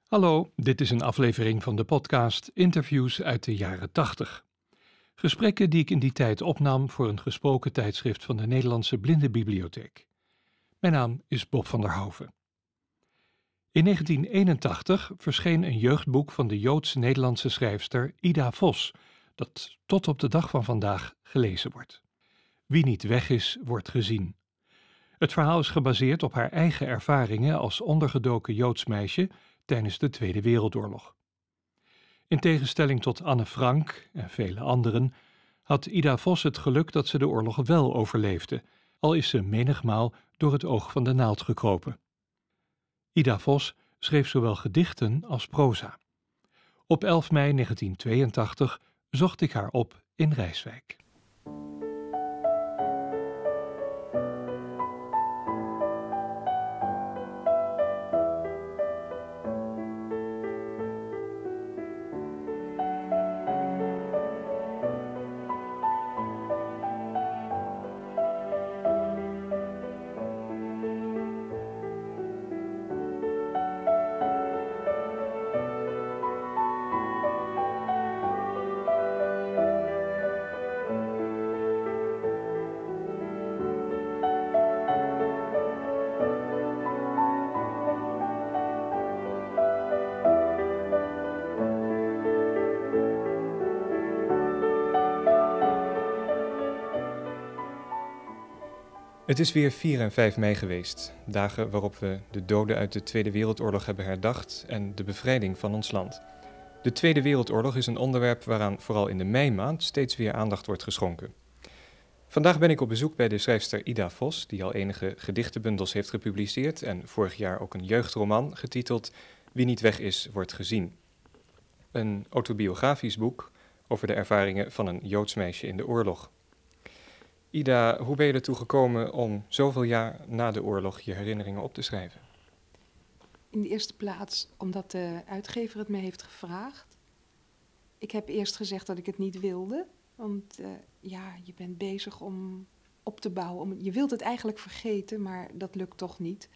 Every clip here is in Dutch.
Hallo, dit is een aflevering van de podcast Interviews uit de jaren 80. Gesprekken die ik in die tijd opnam voor een gesproken tijdschrift van de Nederlandse Blindenbibliotheek. Mijn naam is Bob van der Houven. In 1981 verscheen een jeugdboek van de Joods-Nederlandse schrijfster Ida Vos, dat tot op de dag van vandaag gelezen wordt. Wie niet weg is, wordt gezien. Het verhaal is gebaseerd op haar eigen ervaringen als ondergedoken Joods meisje tijdens de Tweede Wereldoorlog. In tegenstelling tot Anne Frank en vele anderen had Ida Vos het geluk dat ze de oorlog wel overleefde, al is ze menigmaal door het oog van de naald gekropen. Ida Vos schreef zowel gedichten als proza. Op 11 mei 1982 zocht ik haar op in Rijswijk. Het is weer 4 en 5 mei geweest, dagen waarop we de doden uit de Tweede Wereldoorlog hebben herdacht en de bevrijding van ons land. De Tweede Wereldoorlog is een onderwerp waaraan vooral in de meimaand steeds weer aandacht wordt geschonken. Vandaag ben ik op bezoek bij de schrijfster Ida Vos, die al enige gedichtenbundels heeft gepubliceerd en vorig jaar ook een jeugdroman getiteld Wie niet weg is, wordt gezien. Een autobiografisch boek over de ervaringen van een Joods meisje in de oorlog. Ida, hoe ben je ertoe gekomen om zoveel jaar na de oorlog je herinneringen op te schrijven? In de eerste plaats omdat de uitgever het me heeft gevraagd. Ik heb eerst gezegd dat ik het niet wilde. Want je bent bezig om op te bouwen. Je wilt het eigenlijk vergeten, maar dat lukt toch niet.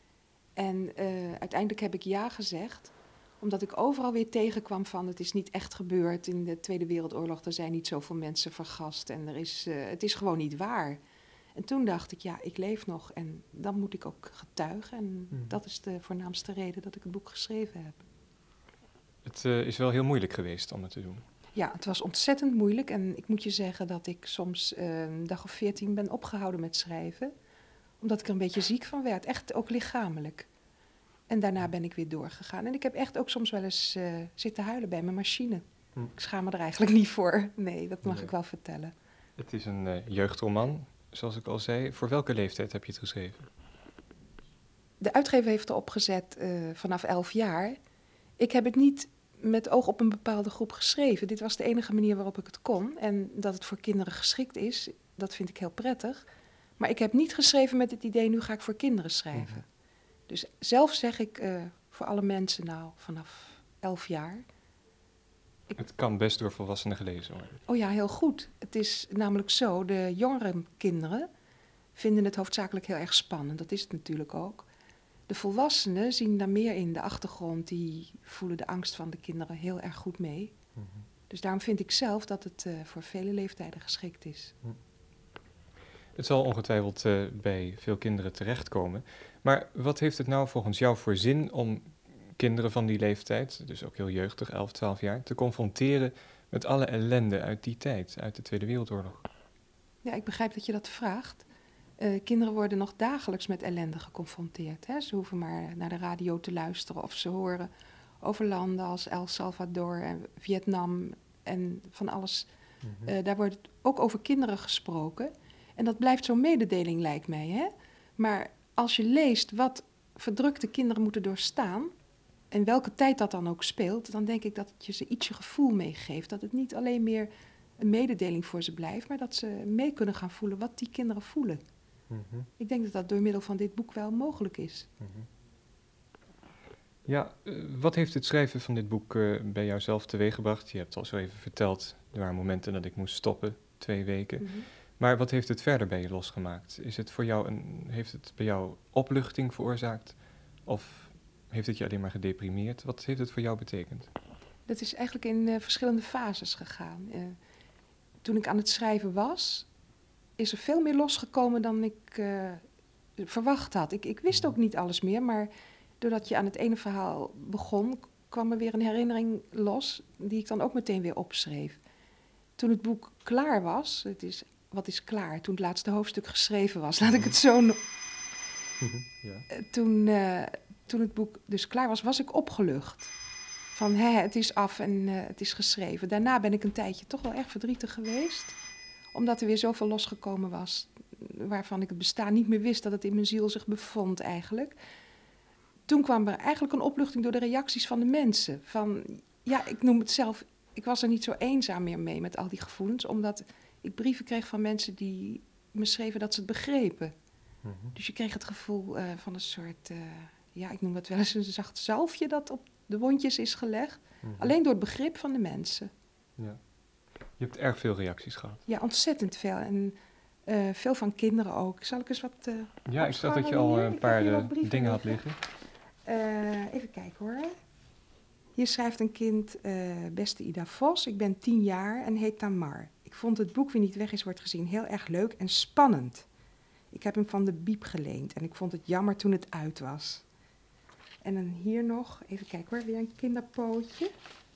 En uiteindelijk heb ik ja gezegd. Omdat ik overal weer tegenkwam van het is niet echt gebeurd in de Tweede Wereldoorlog. Er zijn niet zoveel mensen vergast en het is gewoon niet waar. En toen dacht ik, ja, ik leef nog en dan moet ik ook getuigen. En dat is de voornaamste reden dat ik het boek geschreven heb. Het is wel heel moeilijk geweest om het te doen. Ja, het was ontzettend moeilijk. En ik moet je zeggen dat ik soms een dag of 14 ben opgehouden met schrijven. Omdat ik er een beetje ziek van werd, echt ook lichamelijk. En daarna ben ik weer doorgegaan. En ik heb echt ook soms wel eens zitten huilen bij mijn machine. Ik schaam me er eigenlijk niet voor. Nee, dat mag ik wel vertellen. Het is een jeugdroman, zoals ik al zei. Voor welke leeftijd heb je het geschreven? De uitgever heeft erop gezet vanaf 11 jaar. Ik heb het niet met oog op een bepaalde groep geschreven. Dit was de enige manier waarop ik het kon. En dat het voor kinderen geschikt is, dat vind ik heel prettig. Maar ik heb niet geschreven met het idee, nu ga ik voor kinderen schrijven. Dus zelf zeg ik voor alle mensen vanaf 11 jaar. Het kan best door volwassenen gelezen worden. Oh ja, heel goed. Het is namelijk zo, de jongere kinderen vinden het hoofdzakelijk heel erg spannend. Dat is het natuurlijk ook. De volwassenen zien daar meer in de achtergrond. Die voelen de angst van de kinderen heel erg goed mee. Dus daarom vind ik zelf dat het voor vele leeftijden geschikt is. Het zal ongetwijfeld bij veel kinderen terechtkomen. Maar wat heeft het nou volgens jou voor zin om kinderen van die leeftijd, dus ook heel jeugdig, 11, 12 jaar, te confronteren met alle ellende uit die tijd, uit de Tweede Wereldoorlog? Ja, ik begrijp dat je dat vraagt. Kinderen worden nog dagelijks met ellende geconfronteerd. Hè? Ze hoeven maar naar de radio te luisteren of ze horen over landen als El Salvador en Vietnam en van alles. Daar wordt ook over kinderen gesproken. En dat blijft zo'n mededeling, lijkt mij. Hè? Maar als je leest wat verdrukte kinderen moeten doorstaan, en welke tijd dat dan ook speelt, dan denk ik dat het je ze ietsje gevoel meegeeft. Dat het niet alleen meer een mededeling voor ze blijft, maar dat ze mee kunnen gaan voelen wat die kinderen voelen. Ik denk dat dat door middel van dit boek wel mogelijk is. Ja, wat heeft het schrijven van dit boek bij jou zelf teweeggebracht? Je hebt al zo even verteld, er waren momenten dat ik moest stoppen, 2 weken. Maar wat heeft het verder bij je losgemaakt? Is het voor jou heeft het bij jou opluchting veroorzaakt? Of heeft het je alleen maar gedeprimeerd? Wat heeft het voor jou betekend? Dat is eigenlijk in verschillende fases gegaan. Toen ik aan het schrijven was, is er veel meer losgekomen dan ik verwacht had. Ik wist ook niet alles meer, maar doordat je aan het ene verhaal begon, kwam er weer een herinnering los, die ik dan ook meteen weer opschreef. Toen het boek klaar was, wat is klaar? Toen het laatste hoofdstuk geschreven was, laat ik het zo Ja. Toen het boek dus klaar was, was ik opgelucht. Van, het is af en het is geschreven. Daarna ben ik een tijdje toch wel erg verdrietig geweest. Omdat er weer zoveel losgekomen was, waarvan ik het bestaan niet meer wist dat het in mijn ziel zich bevond eigenlijk. Toen kwam er eigenlijk een opluchting door de reacties van de mensen. Van, ja, ik noem het zelf, ik was er niet zo eenzaam meer mee met al die gevoelens, omdat ik brieven kreeg van mensen die me schreven dat ze het begrepen. Dus je kreeg het gevoel van een soort, ik noem dat wel eens een zacht zalfje dat op de wondjes is gelegd. Alleen door het begrip van de mensen. Ja. Je hebt erg veel reacties gehad. Ja, ontzettend veel. En veel van kinderen ook. Zal ik eens wat Ja, ik zag dat je al een paar dingen had liggen. Even kijken hoor. Hier schrijft een kind, beste Ida Vos, ik ben 10 jaar en heet Tamar. Ik vond het boek Wie niet weg is, wordt gezien heel erg leuk en spannend. Ik heb hem van de Biep geleend en ik vond het jammer toen het uit was. En dan hier nog, even kijken hoor, weer een kinderpootje.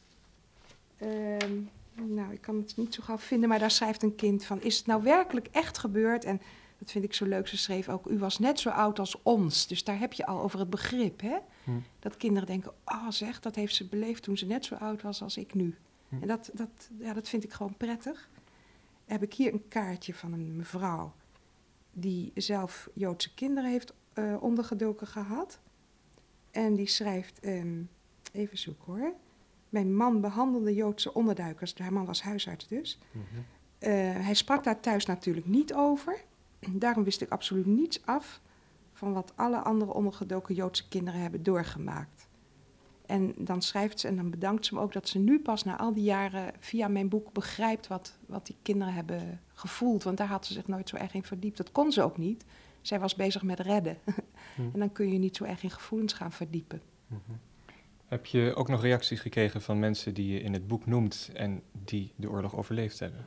Ik kan het niet zo gauw vinden, maar daar schrijft een kind van, is het nou werkelijk echt gebeurd? En dat vind ik zo leuk, ze schreef ook, u was net zo oud als ons. Dus daar heb je al over het begrip, hè? Dat kinderen denken, dat heeft ze beleefd toen ze net zo oud was als ik nu. En dat vind ik gewoon prettig. Heb ik hier een kaartje van een mevrouw die zelf Joodse kinderen heeft ondergedoken gehad. En die schrijft, even zoeken hoor. Mijn man behandelde Joodse onderduikers, haar man was huisarts dus. Hij sprak daar thuis natuurlijk niet over. Daarom wist ik absoluut niets af van wat alle andere ondergedoken Joodse kinderen hebben doorgemaakt. En dan schrijft ze en dan bedankt ze me ook dat ze nu pas na al die jaren via mijn boek begrijpt wat die kinderen hebben gevoeld. Want daar had ze zich nooit zo erg in verdiept. Dat kon ze ook niet. Zij was bezig met redden. En dan kun je niet zo erg in gevoelens gaan verdiepen. Heb je ook nog reacties gekregen van mensen die je in het boek noemt en die de oorlog overleefd hebben?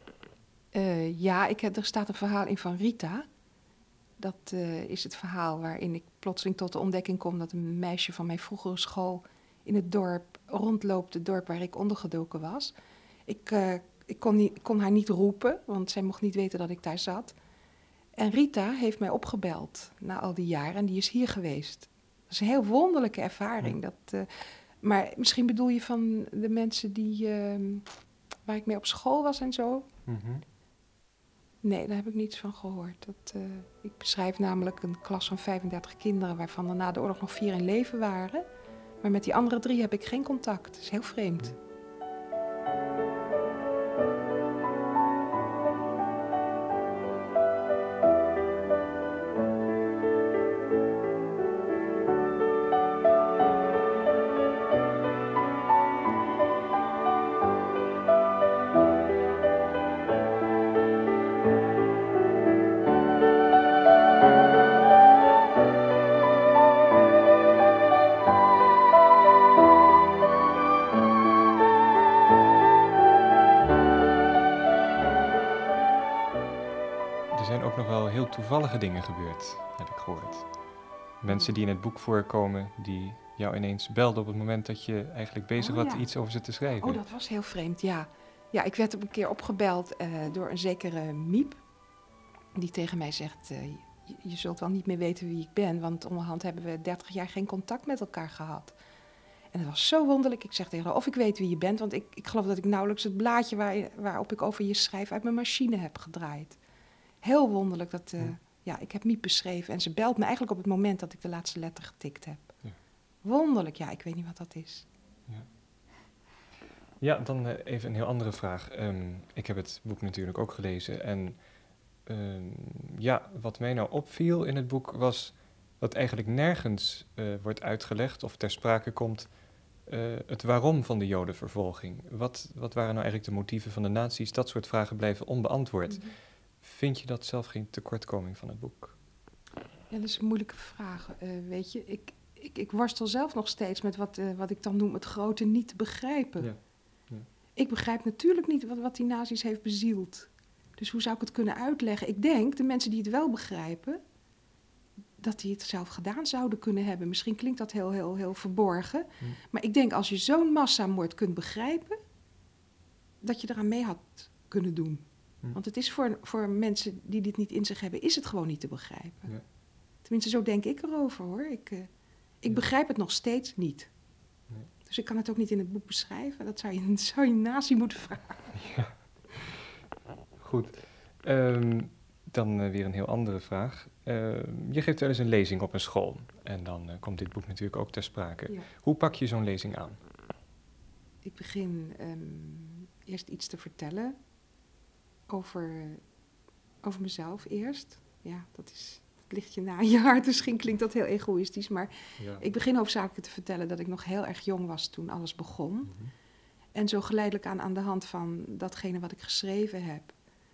Er staat een verhaal in van Rita. Dat is het verhaal waarin ik plotseling tot de ontdekking kom dat een meisje van mijn vroegere school in het dorp rondloopt, het dorp waar ik ondergedoken was. Ik kon haar niet roepen, want zij mocht niet weten dat ik daar zat. En Rita heeft mij opgebeld na al die jaren en die is hier geweest. Dat is een heel wonderlijke ervaring. Maar misschien bedoel je van de mensen waar ik mee op school was en zo? Nee, daar heb ik niets van gehoord. Ik beschrijf namelijk een klas van 35 kinderen, waarvan er na de oorlog nog 4 in leven waren. Maar met die andere 3 heb ik geen contact. Dat is heel vreemd. Toevallige dingen gebeurd, heb ik gehoord. Mensen die in het boek voorkomen, die jou ineens belden op het moment dat je eigenlijk bezig was iets over ze te schrijven. Oh, dat was heel vreemd, ja. Ja, ik werd op een keer opgebeld door een zekere Miep, die tegen mij zegt, je zult wel niet meer weten wie ik ben, want onderhand hebben we 30 jaar geen contact met elkaar gehad. En dat was zo wonderlijk. Ik zeg tegen haar, of ik weet wie je bent, want ik geloof dat ik nauwelijks het blaadje waarop ik over je schrijf uit mijn machine heb gedraaid. Heel wonderlijk dat, ik heb Miep beschreven en ze belt me eigenlijk op het moment dat ik de laatste letter getikt heb. Ja. Wonderlijk, ik weet niet wat dat is. Ja, dan even een heel andere vraag. Ik heb het boek natuurlijk ook gelezen en wat mij nou opviel in het boek was dat eigenlijk nergens wordt uitgelegd of ter sprake komt het waarom van de Jodenvervolging. Wat waren nou eigenlijk de motieven van de nazi's? Dat soort vragen blijven onbeantwoord. Vind je dat zelf geen tekortkoming van het boek? Ja, dat is een moeilijke vraag. Weet je, ik worstel zelf nog steeds met wat ik dan noem het grote niet te begrijpen. Ja. Ja. Ik begrijp natuurlijk niet wat die nazi's heeft bezield. Dus hoe zou ik het kunnen uitleggen? Ik denk, de mensen die het wel begrijpen, dat die het zelf gedaan zouden kunnen hebben. Misschien klinkt dat heel, heel, heel verborgen. Maar ik denk, als je zo'n massamoord kunt begrijpen, dat je eraan mee had kunnen doen. Want het is voor mensen die dit niet in zich hebben, is het gewoon niet te begrijpen. Ja. Tenminste, zo denk ik erover, hoor. Ik begrijp het nog steeds niet. Nee. Dus ik kan het ook niet in het boek beschrijven. Dat zou je nazi moeten vragen. Ja. Goed. Dan weer een heel andere vraag. Je geeft wel eens een lezing op een school. En dan komt dit boek natuurlijk ook ter sprake. Ja. Hoe pak je zo'n lezing aan? Ik begin eerst iets te vertellen over mezelf eerst. Ja, het ligt je na je hart. Misschien klinkt dat heel egoïstisch, maar Ja. ik begin hoofdzakelijk te vertellen dat ik nog heel erg jong was toen alles begon. En zo geleidelijk aan de hand van datgene wat ik geschreven heb,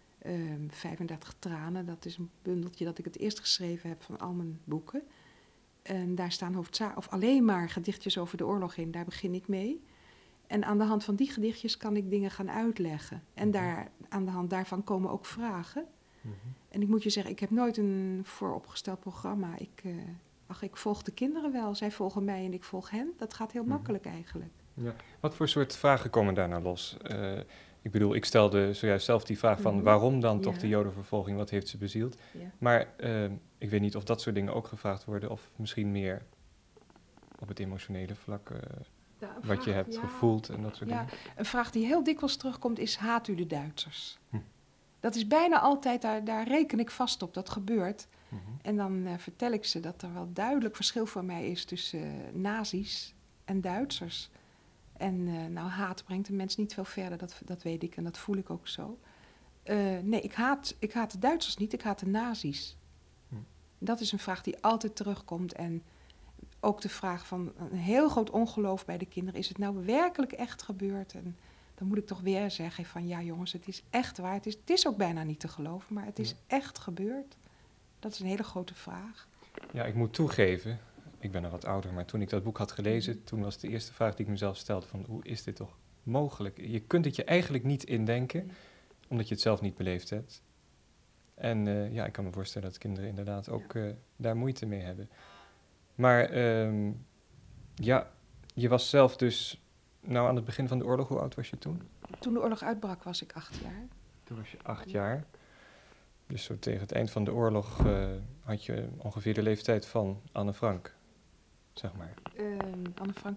35 tranen, dat is een bundeltje dat ik het eerst geschreven heb van al mijn boeken. En daar staan alleen maar gedichtjes over de oorlog in, daar begin ik mee. En aan de hand van die gedichtjes kan ik dingen gaan uitleggen. En aan de hand daarvan komen ook vragen. En ik moet je zeggen, ik heb nooit een vooropgesteld programma. Ik volg de kinderen wel. Zij volgen mij en ik volg hen. Dat gaat heel makkelijk eigenlijk. Ja. Wat voor soort vragen komen daar nou los? Ik bedoel, ik stelde zojuist zelf die vraag van waarom dan toch de Jodenvervolging? Wat heeft ze bezield? Ja. Maar ik weet niet of dat soort dingen ook gevraagd worden of misschien meer op het emotionele vlak, wat je hebt gevoeld en dat soort dingen. Een vraag die heel dikwijls terugkomt is: haat u de Duitsers? Dat is bijna altijd, daar reken ik vast op, dat gebeurt. En dan vertel ik ze dat er wel duidelijk verschil voor mij is tussen nazi's en Duitsers. En haat brengt een mens niet veel verder, dat weet ik en dat voel ik ook zo. Nee, ik haat de Duitsers niet, ik haat de nazi's. Dat is een vraag die altijd terugkomt. En ook de vraag van een heel groot ongeloof bij de kinderen. Is het nou werkelijk echt gebeurd? En dan moet ik toch weer zeggen van ja jongens, het is echt waar. Het is ook bijna niet te geloven, maar het is echt gebeurd. Dat is een hele grote vraag. Ja, ik moet toegeven, ik ben al wat ouder, maar toen ik dat boek had gelezen, toen was de eerste vraag die ik mezelf stelde van hoe is dit toch mogelijk? Je kunt het je eigenlijk niet indenken, omdat je het zelf niet beleefd hebt. En ik kan me voorstellen dat kinderen inderdaad ook daar moeite mee hebben. Maar je was zelf dus, aan het begin van de oorlog, hoe oud was je toen? Toen de oorlog uitbrak was ik 8 jaar. Toen was je 8 jaar. Dus zo tegen het eind van de oorlog had je ongeveer de leeftijd van Anne Frank, zeg maar. Anne Frank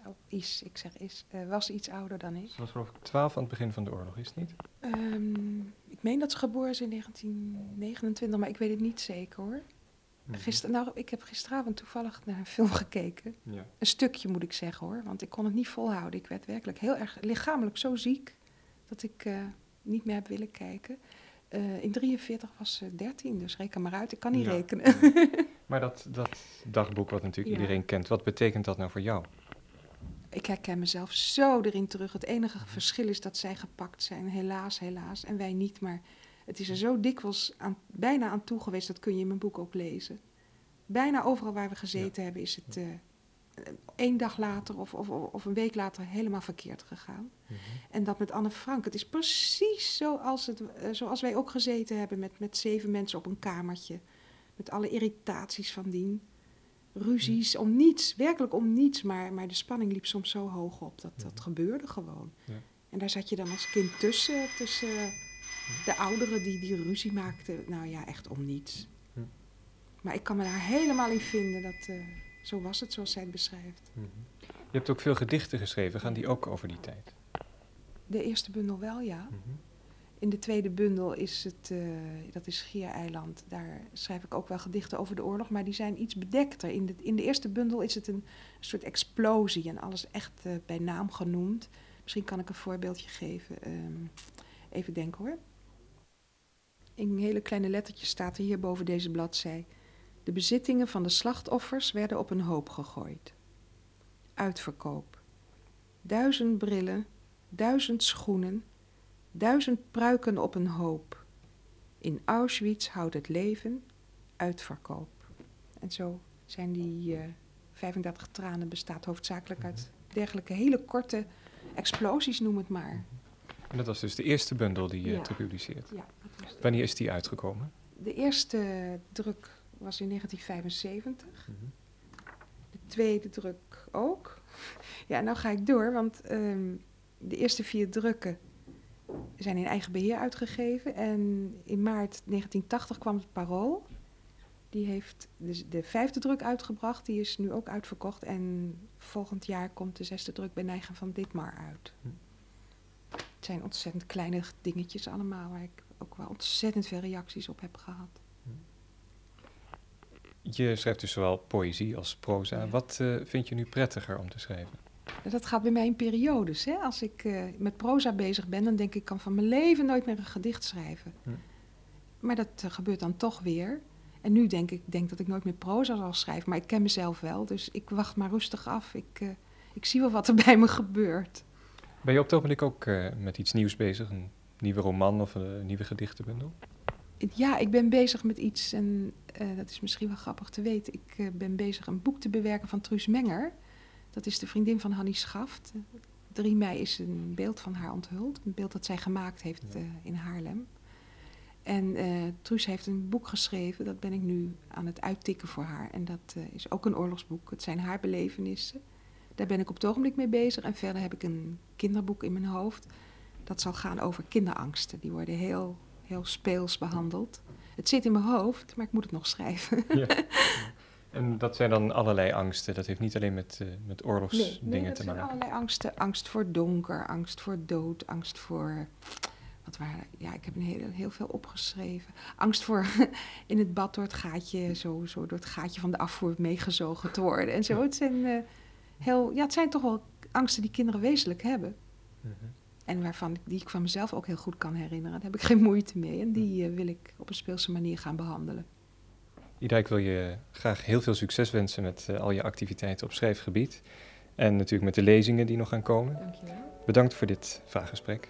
was iets ouder dan ik. Ze was geloof ik 12 aan het begin van de oorlog, is het niet? Ik meen dat ze geboren is in 1929, maar ik weet het niet zeker hoor. Ik heb gisteravond toevallig naar een film gekeken. Ja. Een stukje moet ik zeggen hoor, want ik kon het niet volhouden. Ik werd werkelijk heel erg lichamelijk zo ziek dat ik niet meer heb willen kijken. In 43 was ze 13, dus reken maar uit. Ik kan niet rekenen. Ja. Maar dat dagboek wat natuurlijk iedereen kent, wat betekent dat nou voor jou? Ik herken mezelf zo erin terug. Het enige verschil is dat zij gepakt zijn. Helaas, en wij niet. Maar het is er zo dikwijls bijna aan toe geweest. Dat kun je in mijn boek ook lezen. Bijna overal waar we gezeten hebben is het 1 dag later of een week later helemaal verkeerd gegaan. En dat met Anne Frank. Het is precies zoals wij ook gezeten hebben met 7 mensen op een kamertje. Met alle irritaties van dien. Ruzies om niets, werkelijk om niets. Maar de spanning liep soms zo hoog op. Dat gebeurde gewoon. Ja. En daar zat je dan als kind tussen de ouderen die ruzie maakten. Nou ja, echt om niets. Maar ik kan me daar helemaal in vinden. Zo was het, zoals zij het beschrijft. Je hebt ook veel gedichten geschreven. Gaan die ook over die tijd? De eerste bundel wel, ja. In de tweede bundel is dat is Schiereiland. Daar schrijf ik ook wel gedichten over de oorlog, maar die zijn iets bedekter. In de eerste bundel is het een soort explosie en alles echt bij naam genoemd. Misschien kan ik een voorbeeldje geven. Even denken hoor. In hele kleine lettertjes staat er hier boven deze bladzij: de bezittingen van de slachtoffers werden op een hoop gegooid. Uitverkoop. 1000 brillen, 1000 schoenen, 1000 pruiken op een hoop. In Auschwitz houdt het leven uitverkoop. En zo zijn die 35 tranen bestaat hoofdzakelijk uit dergelijke hele korte explosies, noem het maar. En dat was dus de eerste bundel die je Ja. hebt gepubliceerd. Ja, dat was Wanneer is die uitgekomen? de eerste druk was in 1975. De tweede druk ook. Ja, nou ga ik door, want de eerste 4 drukken zijn in eigen beheer uitgegeven. En in maart 1980 kwam het Parool. Die heeft dus de 5e druk uitgebracht. Die is nu ook uitverkocht. En volgend jaar komt de 6e druk bij Nijgen van Ditmar uit. Het zijn ontzettend kleine dingetjes allemaal, waar ik ook wel ontzettend veel reacties op heb gehad. Je schrijft dus zowel poëzie als proza. Ja. Wat vind je nu prettiger om te schrijven? Dat gaat bij mij in periodes. Hè? Als ik met proza bezig ben, dan denk ik, ik kan van mijn leven nooit meer een gedicht schrijven. Maar dat gebeurt dan toch weer. En nu denk ik dat ik nooit meer proza zal schrijven. Maar ik ken mezelf wel, dus ik wacht maar rustig af. Ik zie wel wat er bij me gebeurt. Ben je op het ogenblik ook met iets nieuws bezig? Een nieuwe roman of een nieuwe gedichtenbundel? Ja, ik ben bezig met iets, en dat is misschien wel grappig te weten. Ik ben bezig een boek te bewerken van Truus Menger. Dat is de vriendin van Hannie Schaft. 3 mei is een beeld van haar onthuld. Een beeld dat zij gemaakt heeft in Haarlem. En Truus heeft een boek geschreven, dat ben ik nu aan het uittikken voor haar. En dat is ook een oorlogsboek. Het zijn haar belevenissen. Daar ben ik op het ogenblik mee bezig. En verder heb ik een kinderboek in mijn hoofd. Dat zal gaan over kinderangsten. Die worden heel, heel speels behandeld. Het zit in mijn hoofd, maar ik moet het nog schrijven. Ja. En dat zijn dan allerlei angsten. Dat heeft niet alleen met oorlogsdingen dat te zijn maken. allerlei angsten. Angst voor donker, angst voor dood, angst voor... ik heb heel veel opgeschreven. Angst voor in het bad door het gaatje, zo door het gaatje van de afvoer meegezogen te worden en zo. Het zijn het zijn toch wel angsten die kinderen wezenlijk hebben. En die ik van mezelf ook heel goed kan herinneren. Daar heb ik geen moeite mee. En die wil ik op een speelse manier gaan behandelen. Ida, ik wil je graag heel veel succes wensen met al je activiteiten op schrijfgebied. En natuurlijk met de lezingen die nog gaan komen. Dankjewel. Bedankt voor dit vraaggesprek.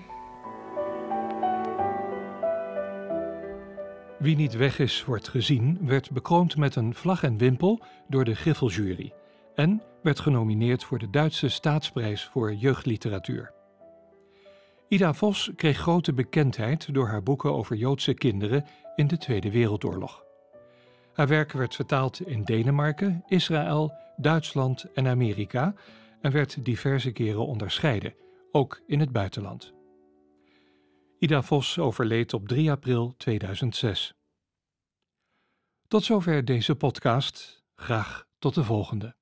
Wie niet weg is, wordt gezien, werd bekroond met een vlag en wimpel door de Griffeljury en werd genomineerd voor de Duitse Staatsprijs voor Jeugdliteratuur. Ida Vos kreeg grote bekendheid door haar boeken over Joodse kinderen in de Tweede Wereldoorlog. Haar werk werd vertaald in Denemarken, Israël, Duitsland en Amerika en werd diverse keren onderscheiden, ook in het buitenland. Ida Vos overleed op 3 april 2006. Tot zover deze podcast. Graag tot de volgende.